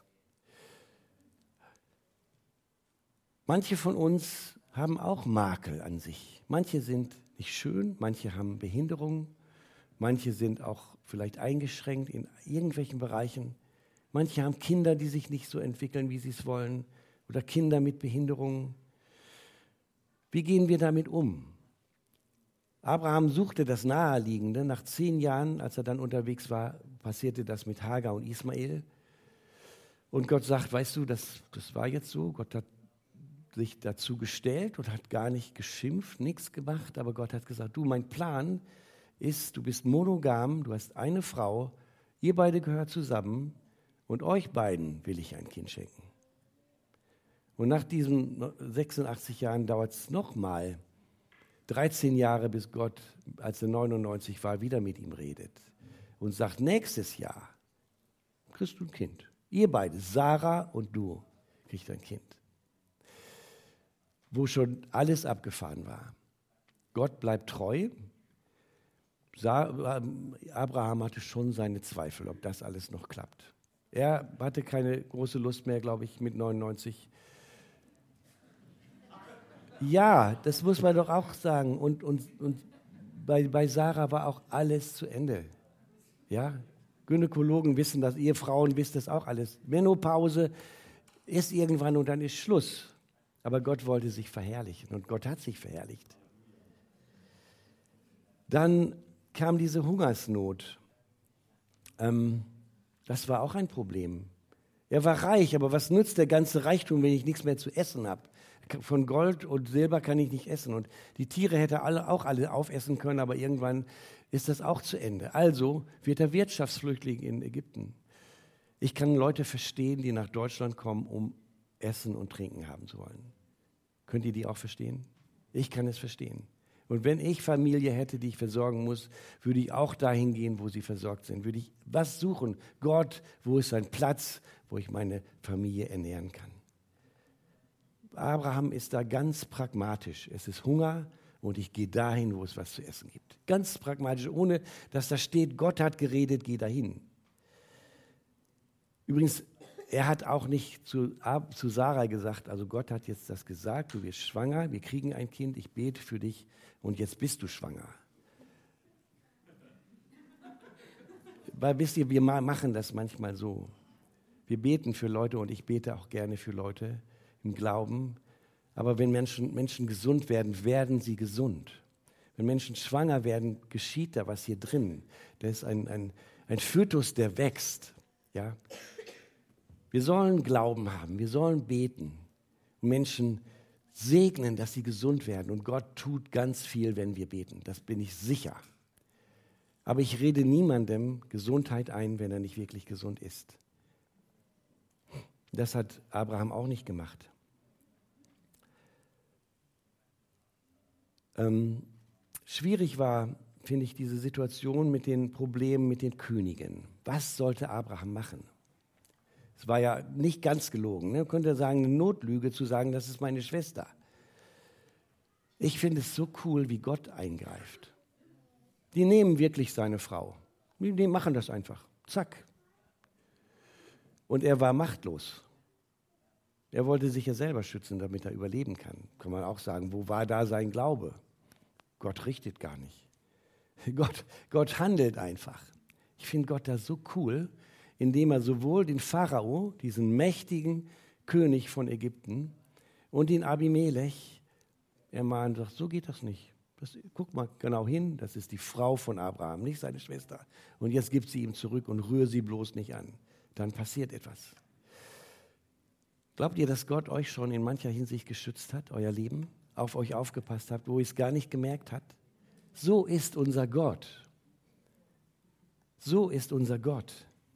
Manche von uns haben auch Makel an sich. Manche sind nicht schön, manche haben Behinderungen, manche sind auch vielleicht eingeschränkt in irgendwelchen Bereichen. Manche haben Kinder, die sich nicht so entwickeln, wie sie es wollen, oder Kinder mit Behinderungen. Wie gehen wir damit um? Abraham suchte das Naheliegende. Nach zehn Jahren, als er dann unterwegs war, passierte das mit Hagar und Ismael. Und Gott sagt, weißt du, das, das war jetzt so. Gott hat sich dazu gestellt und hat gar nicht geschimpft, nichts gemacht. Aber Gott hat gesagt, du, mein Plan ist, du bist monogam, du hast eine Frau, ihr beide gehört zusammen und euch beiden will ich ein Kind schenken. Und nach diesen sechsundachtzig Jahren dauert es nochmal dreizehn Jahre, bis Gott, als er neunundneunzig war, wieder mit ihm redet und sagt, nächstes Jahr kriegst du ein Kind. Ihr beide, Sarah und du, kriegt ein Kind. Wo schon alles abgefahren war. Gott bleibt treu. Abraham hatte schon seine Zweifel, ob das alles noch klappt. Er hatte keine große Lust mehr, glaube ich, mit neunundneunzig. Ja, das muss man doch auch sagen. Und, und, und bei, bei Sarah war auch alles zu Ende. Ja, Gynäkologen wissen das, ihr Frauen wisst das auch alles. Menopause ist irgendwann und dann ist Schluss. Aber Gott wollte sich verherrlichen und Gott hat sich verherrlicht. Dann kam diese Hungersnot. Ähm, das war auch ein Problem. Er war reich, aber was nützt der ganze Reichtum, wenn ich nichts mehr zu essen habe? Von Gold und Silber kann ich nicht essen. Und die Tiere hätte er alle, auch alle aufessen können, aber irgendwann ist das auch zu Ende. Also wird er Wirtschaftsflüchtling in Ägypten. Ich kann Leute verstehen, die nach Deutschland kommen, um Essen und Trinken haben zu wollen. Könnt ihr die auch verstehen? Ich kann es verstehen. Und wenn ich Familie hätte, die ich versorgen muss, würde ich auch dahin gehen, wo sie versorgt sind. Würde ich was suchen? Gott, wo ist ein Platz, wo ich meine Familie ernähren kann? Abraham ist da ganz pragmatisch. Es ist Hunger und ich gehe dahin, wo es was zu essen gibt. Ganz pragmatisch, ohne dass da steht, Gott hat geredet, geh dahin. Übrigens, er hat auch nicht zu, zu Sarah gesagt, also Gott hat jetzt das gesagt, du wirst schwanger, wir kriegen ein Kind, ich bete für dich und jetzt bist du schwanger. Weil wisst ihr, wir machen das manchmal so. Wir beten für Leute und ich bete auch gerne für Leute im Glauben. Aber wenn Menschen, Menschen gesund werden, werden sie gesund. Wenn Menschen schwanger werden, geschieht da was hier drin. Da ist ein, ein, ein Fötus, der wächst. Ja? Wir sollen Glauben haben, wir sollen beten und Menschen segnen, dass sie gesund werden. Und Gott tut ganz viel, wenn wir beten, das bin ich sicher. Aber ich rede niemandem Gesundheit ein, wenn er nicht wirklich gesund ist. Das hat Abraham auch nicht gemacht. Ähm, schwierig war, finde ich, diese Situation mit den Problemen mit den Königen. Was sollte Abraham machen? Es war ja nicht ganz gelogen. Ne? Man könnte sagen, eine Notlüge zu sagen, das ist meine Schwester. Ich finde es so cool, wie Gott eingreift. Die nehmen wirklich seine Frau. Die machen das einfach. Zack. Und er war machtlos. Er wollte sich ja selber schützen, damit er überleben kann. Kann man auch sagen, wo war da sein Glaube? Gott richtet gar nicht. Gott, Gott handelt einfach. Ich finde Gott da so cool, indem er sowohl den Pharao, diesen mächtigen König von Ägypten, und den Abimelech ermahnt, sagt, so geht das nicht. Das, guck mal genau hin, das ist die Frau von Abraham, nicht seine Schwester. Und jetzt gibt sie ihm zurück und rühr sie bloß nicht an. Dann passiert etwas. Glaubt ihr, dass Gott euch schon in mancher Hinsicht geschützt hat, euer Leben, auf euch aufgepasst habt, wo ihr es gar nicht gemerkt habt? So ist unser Gott. So ist unser Gott.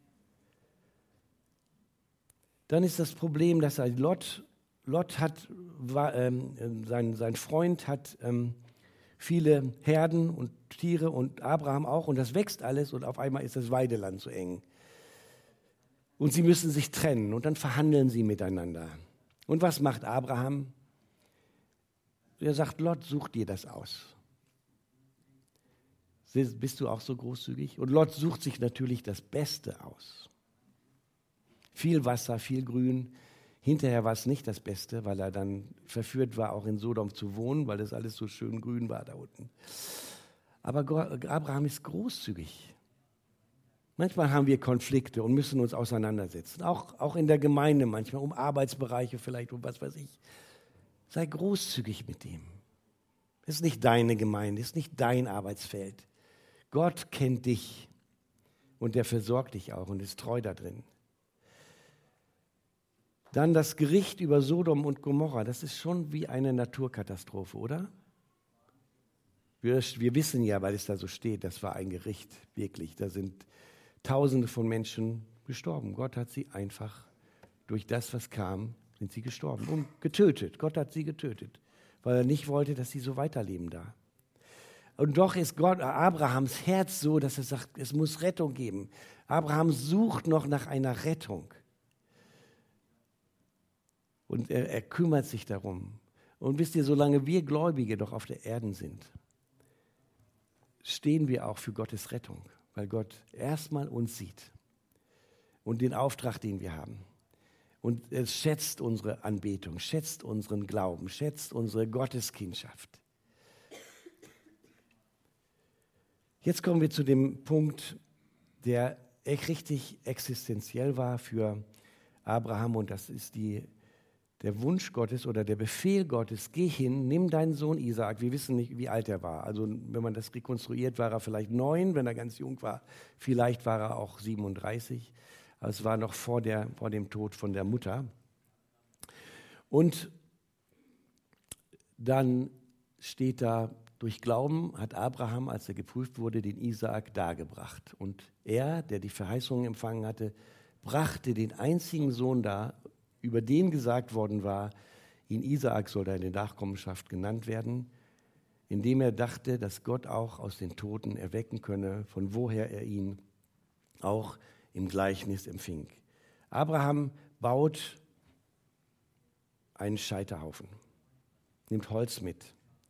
Dann ist das Problem, dass er Lot, Lot hat, war, ähm, sein, sein Freund hat ähm, viele Herden und Tiere und Abraham auch und das wächst alles und auf einmal ist das Weideland so eng. Und sie müssen sich trennen und dann verhandeln sie miteinander. Und was macht Abraham? Er sagt, Lot, such dir das aus. Bist du auch so großzügig? Und Lot sucht sich natürlich das Beste aus. Viel Wasser, viel Grün. Hinterher war es nicht das Beste, weil er dann verführt war, auch in Sodom zu wohnen, weil das alles so schön grün war da unten. Aber Abraham ist großzügig. Manchmal haben wir Konflikte und müssen uns auseinandersetzen. Auch, auch in der Gemeinde manchmal, um Arbeitsbereiche vielleicht, um was weiß ich. Sei großzügig mit dem. Es ist nicht deine Gemeinde, es ist nicht dein Arbeitsfeld. Gott kennt dich und der versorgt dich auch und ist treu da drin. Dann das Gericht über Sodom und Gomorra, das ist schon wie eine Naturkatastrophe, oder? Wir, wir wissen ja, weil es da so steht, das war ein Gericht, wirklich. Da sind Tausende von Menschen gestorben. Gott hat sie einfach, durch das, was kam, sind sie gestorben und getötet. Gott hat sie getötet, weil er nicht wollte, dass sie so weiterleben da. Und doch ist Gott, Abrahams Herz so, dass er sagt, es muss Rettung geben. Abraham sucht noch nach einer Rettung. Und er, er kümmert sich darum. Und wisst ihr, solange wir Gläubige doch auf der Erde sind, stehen wir auch für Gottes Rettung, weil Gott erstmal uns sieht und den Auftrag, den wir haben. Und er schätzt unsere Anbetung, schätzt unseren Glauben, schätzt unsere Gotteskindschaft. Jetzt kommen wir zu dem Punkt, der echt richtig existenziell war für Abraham, und das ist die, der Wunsch Gottes oder der Befehl Gottes: Geh hin, nimm deinen Sohn Isaak. Wir wissen nicht, wie alt er war. Also wenn man das rekonstruiert, war er vielleicht neun, wenn er ganz jung war. Vielleicht war er auch siebenunddreißig. Aber es war noch vor, der, vor dem Tod von der Mutter. Und dann steht da, durch Glauben hat Abraham, als er geprüft wurde, den Isaak dargebracht. Und er, der die Verheißung empfangen hatte, brachte den einzigen Sohn dar, über den gesagt worden war, in Isaak soll deine Nachkommenschaft genannt werden, indem er dachte, dass Gott auch aus den Toten erwecken könne, von woher er ihn auch im Gleichnis empfing. Abraham baut einen Scheiterhaufen, nimmt Holz mit,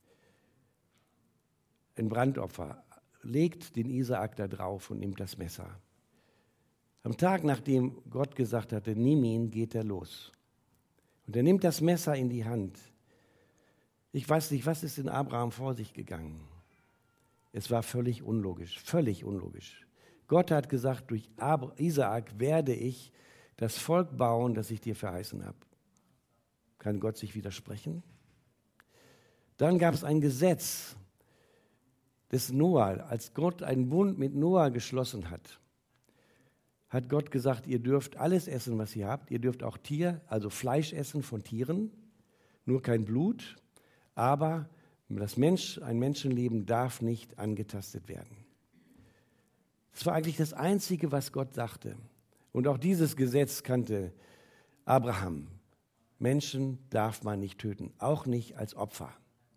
ein Brandopfer, legt den Isaak da drauf und nimmt das Messer. Am Tag, nachdem Gott gesagt hatte, nimm ihn, geht er los. Und er nimmt das Messer in die Hand. Ich weiß nicht, was ist in Abraham vor sich gegangen? Es war völlig unlogisch, völlig unlogisch. Gott hat gesagt, durch Isaak werde ich das Volk bauen, das ich dir verheißen habe. Kann Gott sich widersprechen? Dann gab es ein Gesetz des Noah. Als Gott einen Bund mit Noah geschlossen hat, hat Gott gesagt, ihr dürft alles essen, was ihr habt. Ihr dürft auch Tier, also Fleisch essen von Tieren, nur kein Blut. Aber das Mensch, ein Menschenleben darf nicht angetastet werden. Das war eigentlich das Einzige, was Gott sagte. Und auch dieses Gesetz kannte Abraham. Menschen darf man nicht töten, auch nicht als Opfer.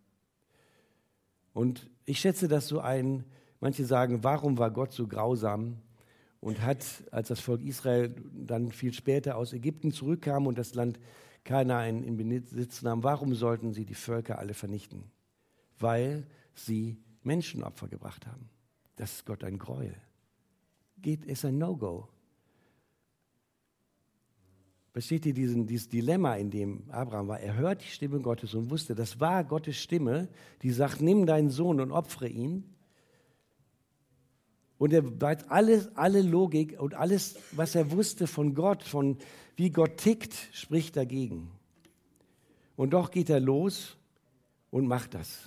Und ich schätze das so ein, manche sagen, warum war Gott so grausam und hat, als das Volk Israel dann viel später aus Ägypten zurückkam und das Land Kanaan in Besitz nahm, warum sollten sie die Völker alle vernichten? Weil sie Menschenopfer gebracht haben. Das ist Gott ein Gräuel. Geht, ist ein No-Go. Versteht ihr diesen, dieses Dilemma, in dem Abraham war? Er hört die Stimme Gottes und wusste, das war Gottes Stimme, die sagt, nimm deinen Sohn und opfere ihn. Und er weiß alles, alle Logik und alles, was er wusste von Gott, von wie Gott tickt, spricht dagegen. Und doch geht er los und macht das.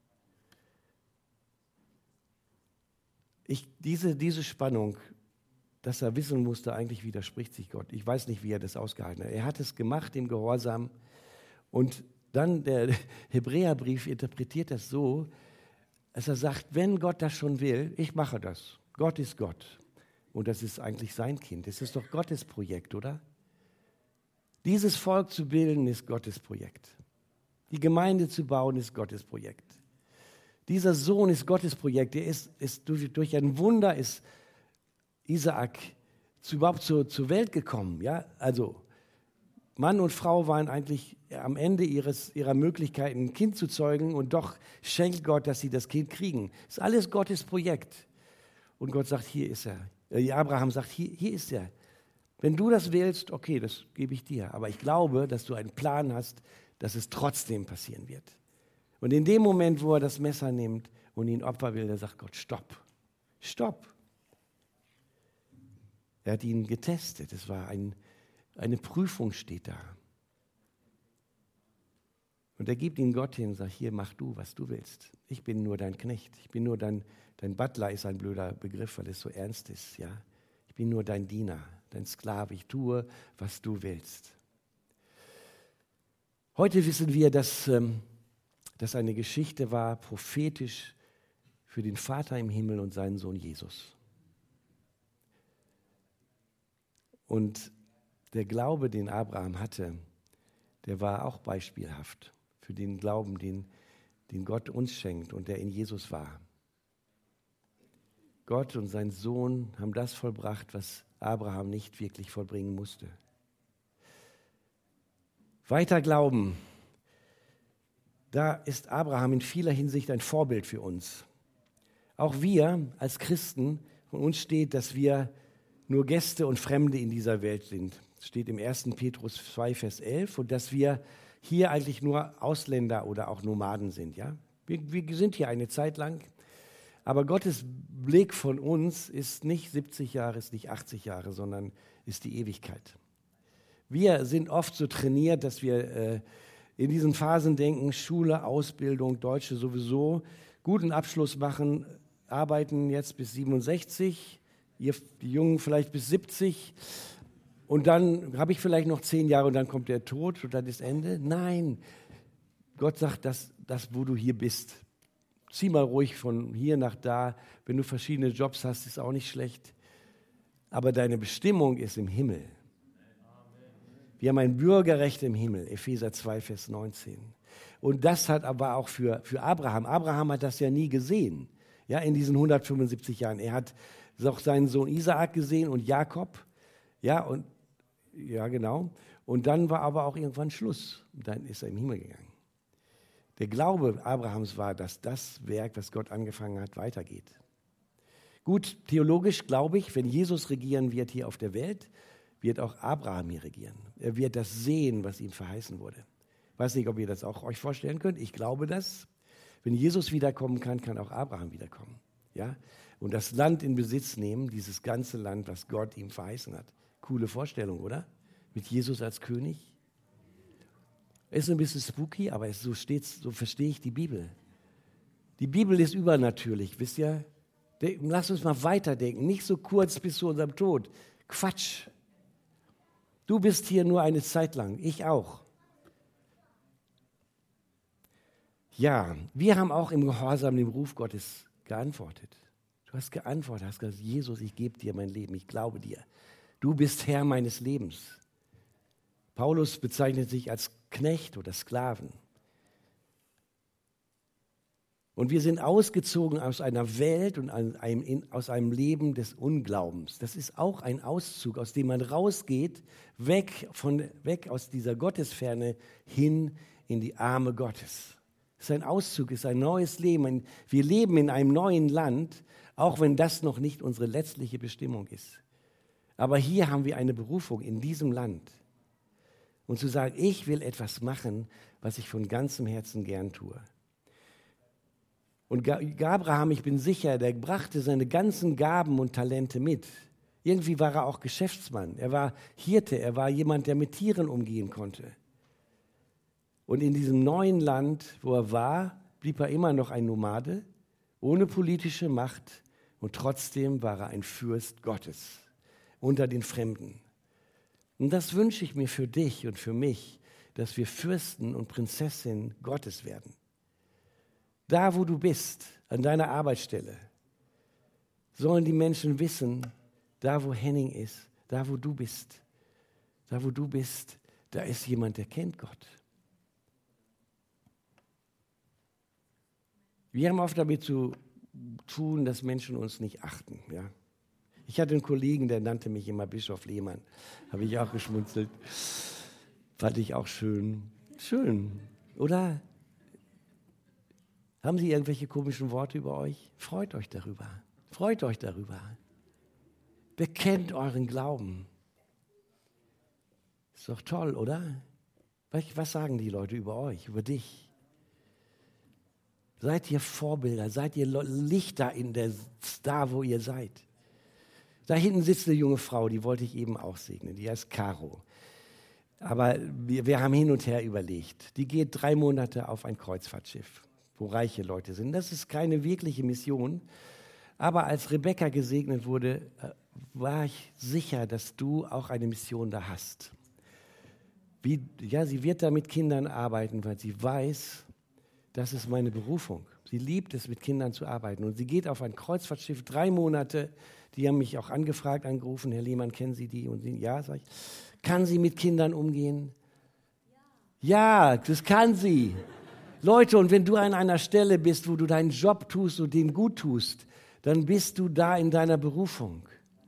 Ich, diese, diese Spannung, dass er wissen musste, eigentlich widerspricht sich Gott. Ich weiß nicht, wie er das ausgehalten hat. Er hat es gemacht im Gehorsam. Und dann der Hebräerbrief interpretiert das so, dass er sagt, wenn Gott das schon will, ich mache das. Gott ist Gott. Und das ist eigentlich sein Kind. Das ist doch Gottes Projekt, oder? Dieses Volk zu bilden, ist Gottes Projekt. Die Gemeinde zu bauen, ist Gottes Projekt. Dieser Sohn ist Gottes Projekt. Er ist, ist durch, durch ein Wunder ist Isaak zu, überhaupt zur, zur Welt gekommen. Ja? Also Mann und Frau waren eigentlich am Ende ihres, ihrer Möglichkeiten, ein Kind zu zeugen, und doch schenkt Gott, dass sie das Kind kriegen. Das ist alles Gottes Projekt. Und Gott sagt, hier ist er. Äh, Abraham sagt, hier, hier ist er. Wenn du das wählst, okay, das gebe ich dir. Aber ich glaube, dass du einen Plan hast, dass es trotzdem passieren wird. Und in dem Moment, wo er das Messer nimmt und ihn opfern will, da sagt Gott, stopp, stopp. Er hat ihn getestet. Es war ein, eine Prüfung, steht da. Und er gibt ihn Gott hin und sagt, hier, mach du, was du willst. Ich bin nur dein Knecht. Ich bin nur dein, dein Butler ist ein blöder Begriff, weil es so ernst ist. Ja? Ich bin nur dein Diener, dein Sklave. Ich tue, was du willst. Heute wissen wir, dass ähm, das eine Geschichte war, prophetisch für den Vater im Himmel und seinen Sohn Jesus. Und der Glaube, den Abraham hatte, der war auch beispielhaft für den Glauben, den, den Gott uns schenkt und der in Jesus war. Gott und sein Sohn haben das vollbracht, was Abraham nicht wirklich vollbringen musste. Weiter Glauben. Da ist Abraham in vieler Hinsicht ein Vorbild für uns. Auch wir als Christen, von uns steht, dass wir nur Gäste und Fremde in dieser Welt sind. Das steht im ersten Petrus zwei, Vers elf. Und dass wir hier eigentlich nur Ausländer oder auch Nomaden sind. Ja? Wir, wir sind hier eine Zeit lang. Aber Gottes Blick von uns ist nicht siebzig Jahre, ist nicht achtzig Jahre, sondern ist die Ewigkeit. Wir sind oft so trainiert, dass wir äh, in diesen Phasen denken, Schule, Ausbildung, Deutsche sowieso, guten Abschluss machen, arbeiten jetzt bis siebenundsechzig, ihr, die Jungen vielleicht bis siebzig, und dann habe ich vielleicht noch zehn Jahre und dann kommt der Tod und dann ist Ende. Nein, Gott sagt, das, das, wo du hier bist, zieh mal ruhig von hier nach da. Wenn du verschiedene Jobs hast, ist auch nicht schlecht. Aber deine Bestimmung ist im Himmel. Wir haben ein Bürgerrecht im Himmel, Epheser zwei, Vers neunzehn. Und das hat aber auch für, für Abraham. Abraham hat das ja nie gesehen, ja, in diesen hundertfünfundsiebzig Jahren. Er hat auch seinen Sohn Isaak gesehen und Jakob, ja, und, ja, genau. Und dann war aber auch irgendwann Schluss. Und dann ist er im Himmel gegangen. Der Glaube Abrahams war, dass das Werk, was Gott angefangen hat, weitergeht. Gut, theologisch glaube ich, wenn Jesus regieren wird hier auf der Welt, wird auch Abraham hier regieren. Er wird das sehen, was ihm verheißen wurde. Ich weiß nicht, ob ihr das auch euch vorstellen könnt. Ich glaube das. Wenn Jesus wiederkommen kann, kann auch Abraham wiederkommen. Ja? Und das Land in Besitz nehmen, dieses ganze Land, was Gott ihm verheißen hat. Coole Vorstellung, oder? Mit Jesus als König. Ist ein bisschen spooky, aber so steht's, so verstehe ich die Bibel. Die Bibel ist übernatürlich, wisst ihr? Lass uns mal weiterdenken, nicht so kurz bis zu unserem Tod. Quatsch. Du bist hier nur eine Zeit lang, ich auch. Ja, wir haben auch im Gehorsam dem Ruf Gottes geantwortet. Du hast geantwortet, hast gesagt, Jesus, ich gebe dir mein Leben, ich glaube dir. Du bist Herr meines Lebens. Paulus bezeichnet sich als Knecht oder Sklaven. Und wir sind ausgezogen aus einer Welt und einem, aus einem Leben des Unglaubens. Das ist auch ein Auszug, aus dem man rausgeht, weg, von, weg aus dieser Gottesferne hin in die Arme Gottes. Es ist ein Auszug, es ist ein neues Leben. Wir leben in einem neuen Land, auch wenn das noch nicht unsere letztliche Bestimmung ist. Aber hier haben wir eine Berufung in diesem Land. Und zu sagen, ich will etwas machen, was ich von ganzem Herzen gern tue. Und Abraham, ich bin sicher, der brachte seine ganzen Gaben und Talente mit. Irgendwie war er auch Geschäftsmann. Er war Hirte, er war jemand, der mit Tieren umgehen konnte. Und in diesem neuen Land, wo er war, blieb er immer noch ein Nomade, ohne politische Macht. Und trotzdem war er ein Fürst Gottes unter den Fremden. Und das wünsche ich mir für dich und für mich, dass wir Fürsten und Prinzessinnen Gottes werden. Da, wo du bist, an deiner Arbeitsstelle, sollen die Menschen wissen, da, wo Henning ist, da, wo du bist, da, wo du bist, da ist jemand, der kennt Gott. Wir haben oft damit zu tun, dass Menschen uns nicht achten, ja. Ich hatte einen Kollegen, der nannte mich immer Bischof Lehmann. Habe ich auch geschmunzelt. Fand ich auch schön. Schön, oder? Haben Sie irgendwelche komischen Worte über euch? Freut euch darüber. Freut euch darüber. Bekennt euren Glauben. Ist doch toll, oder? Was sagen die Leute über euch, über dich? Seid ihr Vorbilder? Seid ihr Lichter in der, da, wo ihr seid? Da hinten sitzt eine junge Frau, die wollte ich eben auch segnen. Die heißt Caro. Aber wir, wir haben hin und her überlegt. Die geht drei Monate auf ein Kreuzfahrtschiff, wo reiche Leute sind. Das ist keine wirkliche Mission. Aber als Rebecca gesegnet wurde, war ich sicher, dass du auch eine Mission da hast. Wie, ja, sie wird da mit Kindern arbeiten, weil sie weiß, das ist meine Berufung. Sie liebt es, mit Kindern zu arbeiten. Und sie geht auf ein Kreuzfahrtschiff, drei Monate. Die haben mich auch angefragt, angerufen. Herr Lehmann, kennen Sie die? Und sie, ja, sag ich. Kann sie mit Kindern umgehen? Ja, das kann sie. Leute, und wenn du an einer Stelle bist, wo du deinen Job tust und den gut tust, dann bist du da in deiner Berufung.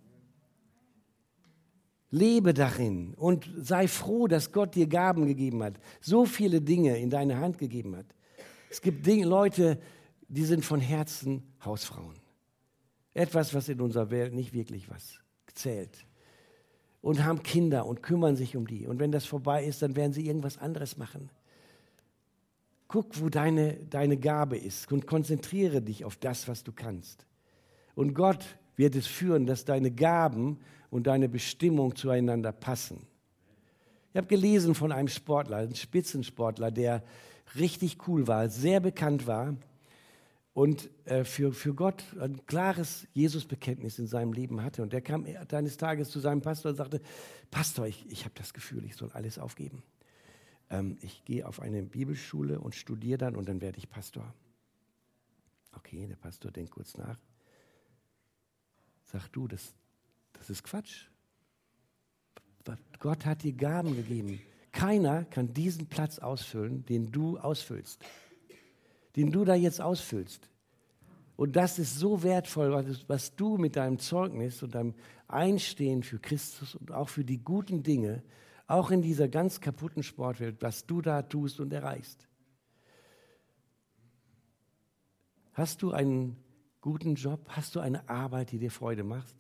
Lebe darin und sei froh, dass Gott dir Gaben gegeben hat, so viele Dinge in deine Hand gegeben hat. Es gibt Dinge, Leute, die sind von Herzen Hausfrauen. Etwas, was in unserer Welt nicht wirklich was zählt. Und haben Kinder und kümmern sich um die. Und wenn das vorbei ist, dann werden sie irgendwas anderes machen. Guck, wo deine, deine Gabe ist und konzentriere dich auf das, was du kannst. Und Gott wird es führen, dass deine Gaben und deine Bestimmung zueinander passen. Ich habe gelesen von einem Sportler, einem Spitzensportler, der richtig cool war, sehr bekannt war und äh, für, für Gott ein klares Jesusbekenntnis in seinem Leben hatte. Und der kam eines Tages zu seinem Pastor und sagte, Pastor, ich, ich habe das Gefühl, ich soll alles aufgeben. Ähm, ich gehe auf eine Bibelschule und studiere dann und dann werde ich Pastor. Okay, der Pastor denkt kurz nach. Sag du, das, das ist Quatsch. Gott hat dir Gaben gegeben. Keiner kann diesen Platz ausfüllen, den du ausfüllst. Den du da jetzt ausfüllst. Und das ist so wertvoll, was, was du mit deinem Zeugnis und deinem Einstehen für Christus und auch für die guten Dinge, auch in dieser ganz kaputten Sportwelt, was du da tust und erreichst. Hast du einen guten Job? Hast du eine Arbeit, die dir Freude macht?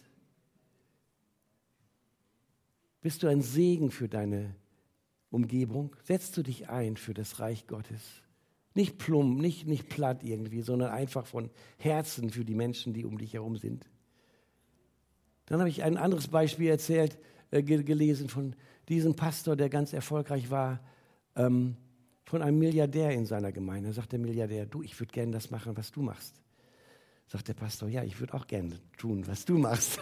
Bist du ein Segen für deine Umgebung? Setzt du dich ein für das Reich Gottes? Nicht plump, nicht, nicht platt irgendwie, sondern einfach von Herzen für die Menschen, die um dich herum sind. Dann habe ich ein anderes Beispiel erzählt, äh, gelesen von diesem Pastor, der ganz erfolgreich war, ähm, von einem Milliardär in seiner Gemeinde. Da sagt der Milliardär, du, ich würde gerne das machen, was du machst. Sagt der Pastor, ja, ich würde auch gerne tun, was du machst.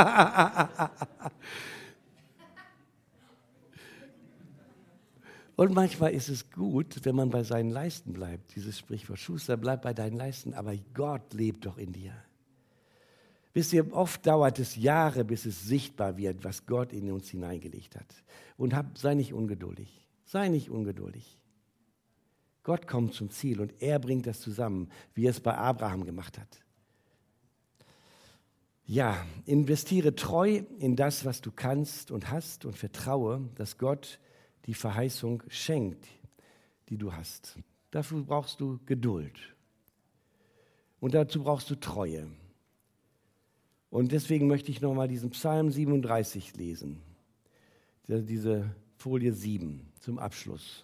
Und manchmal ist es gut, wenn man bei seinen Leisten bleibt. Dieses Sprichwort, Schuster, bleib bei deinen Leisten, aber Gott lebt doch in dir. Wisst ihr, oft dauert es Jahre, bis es sichtbar wird, was Gott in uns hineingelegt hat. Und hab, sei nicht ungeduldig, sei nicht ungeduldig. Gott kommt zum Ziel und er bringt das zusammen, wie er es bei Abraham gemacht hat. Ja, investiere treu in das, was du kannst und hast und vertraue, dass Gott die Verheißung schenkt, die du hast. Dafür brauchst du Geduld. Und dazu brauchst du Treue. Und deswegen möchte ich nochmal diesen Psalm siebenunddreißig lesen. Diese Folie sieben zum Abschluss.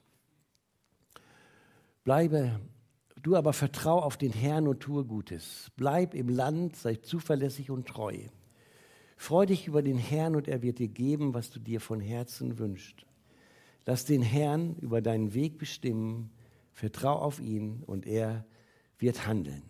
Bleibe, du aber vertrau auf den Herrn und tue Gutes. Bleib im Land, sei zuverlässig und treu. Freu dich über den Herrn und er wird dir geben, was du dir von Herzen wünschst. Lass den Herrn über deinen Weg bestimmen, vertrau auf ihn und er wird handeln.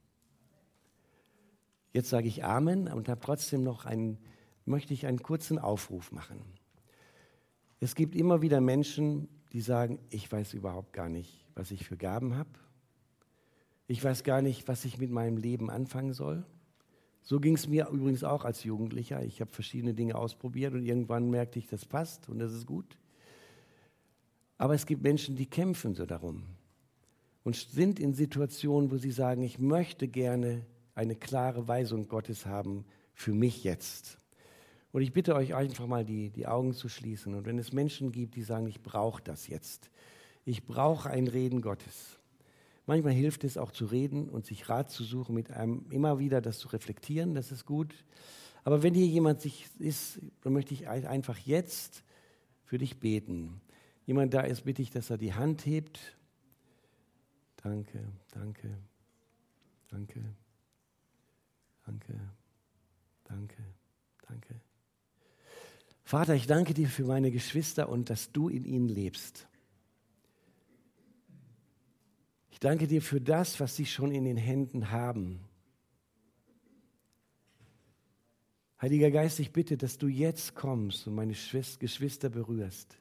Jetzt sage ich Amen und habe trotzdem noch einen, möchte ich einen kurzen Aufruf machen. Es gibt immer wieder Menschen, die sagen, ich weiß überhaupt gar nicht, was ich für Gaben habe. Ich weiß gar nicht, was ich mit meinem Leben anfangen soll. So ging es mir übrigens auch als Jugendlicher. Ich habe verschiedene Dinge ausprobiert und irgendwann merkte ich, das passt und das ist gut. Aber es gibt Menschen, die kämpfen so darum und sind in Situationen, wo sie sagen, ich möchte gerne eine klare Weisung Gottes haben für mich jetzt. Und ich bitte euch einfach mal, die, die Augen zu schließen. Und wenn es Menschen gibt, die sagen, ich brauche das jetzt. Ich brauche ein Reden Gottes. Manchmal hilft es auch zu reden und sich Rat zu suchen, mit einem immer wieder das zu reflektieren, das ist gut. Aber wenn hier jemand sich ist, dann möchte ich einfach jetzt für dich beten. Jemand da ist, bitte ich, dass er die Hand hebt. Danke, danke, danke, danke, danke, danke. Vater, ich danke dir für meine Geschwister und dass du in ihnen lebst. Ich danke dir für das, was sie schon in den Händen haben. Heiliger Geist, ich bitte, dass du jetzt kommst und meine Geschwister berührst.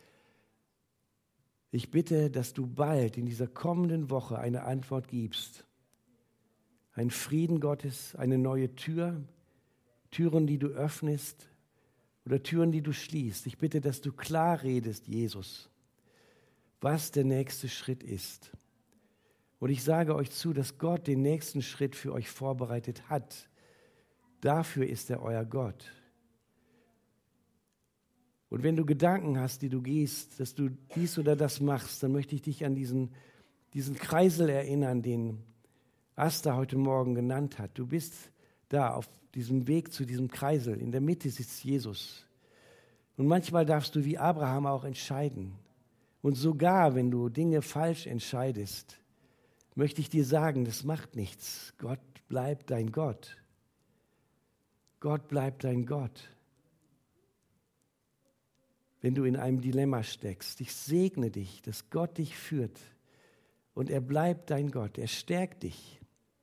Ich bitte, dass du bald in dieser kommenden Woche eine Antwort gibst. Ein Frieden Gottes, eine neue Tür, Türen, die du öffnest oder Türen, die du schließt. Ich bitte, dass du klar redest, Jesus, was der nächste Schritt ist. Und ich sage euch zu, dass Gott den nächsten Schritt für euch vorbereitet hat. Dafür ist er euer Gott. Und wenn du Gedanken hast, die du gehst, dass du dies oder das machst, dann möchte ich dich an diesen, diesen Kreisel erinnern, den Asta heute Morgen genannt hat. Du bist da auf diesem Weg zu diesem Kreisel. In der Mitte sitzt Jesus. Und manchmal darfst du wie Abraham auch entscheiden. Und sogar, wenn du Dinge falsch entscheidest, möchte ich dir sagen, das macht nichts. Gott bleibt dein Gott. Gott bleibt dein Gott. Wenn du in einem Dilemma steckst, ich segne dich, dass Gott dich führt und er bleibt dein Gott, er stärkt dich.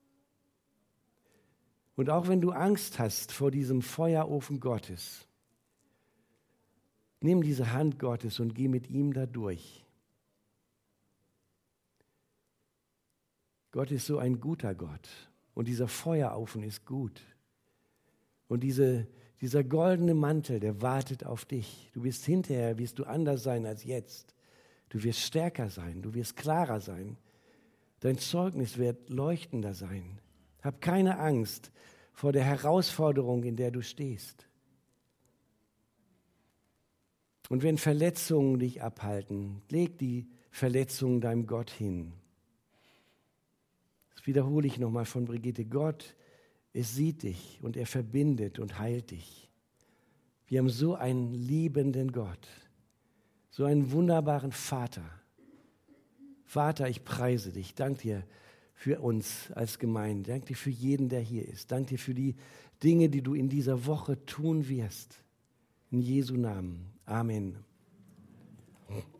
Und auch wenn du Angst hast vor diesem Feuerofen Gottes, nimm diese Hand Gottes und geh mit ihm da durch. Gott ist so ein guter Gott und dieser Feuerofen ist gut. Und diese, Dieser goldene Mantel, der wartet auf dich. Du wirst hinterher, wirst du anders sein als jetzt. Du wirst stärker sein, du wirst klarer sein. Dein Zeugnis wird leuchtender sein. Hab keine Angst vor der Herausforderung, in der du stehst. Und wenn Verletzungen dich abhalten, leg die Verletzungen deinem Gott hin. Das wiederhole ich nochmal von Brigitte. Gott, es sieht dich und er verbindet und heilt dich. Wir haben so einen liebenden Gott, so einen wunderbaren Vater. Vater, ich preise dich. Danke dir für uns als Gemeinde. Danke dir für jeden, der hier ist. Danke dir für die Dinge, die du in dieser Woche tun wirst. In Jesu Namen. Amen.